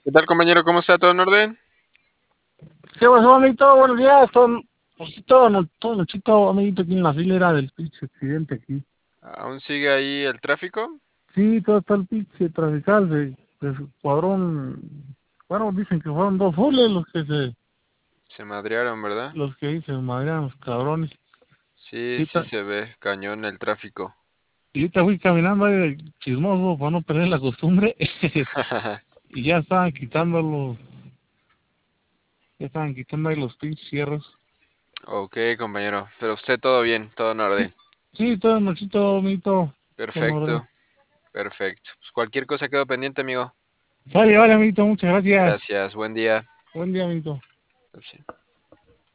¿Qué tal, compañero? ¿Cómo está? ¿Todo en orden? ¿Qué pasó, amiguito? Buenos días. Todo nochito, amiguito, aquí en la filera del pinche accidente aquí. ¿Aún sigue ahí el tráfico? Sí, todo está el pinche trafical de su cuadrón. Bueno, dicen que fueron dos fules Se madrearon, ¿verdad? los que dicen, madrean los cabrones. Sí, Y sí ahorita, se ve cañón el tráfico. y ahorita fui caminando ahí de chismoso para no perder la costumbre. Y ya estaban quitando ahí los pinches cierros. Ok, compañero. Pero usted todo bien, todo en orden. Sí, todo nochito, amiguito. Todo en orden. Perfecto, perfecto. Pues cualquier cosa quedó pendiente, amigo. Vale, amiguito, muchas gracias. Gracias, buen día. Buen día, amiguito. Sí.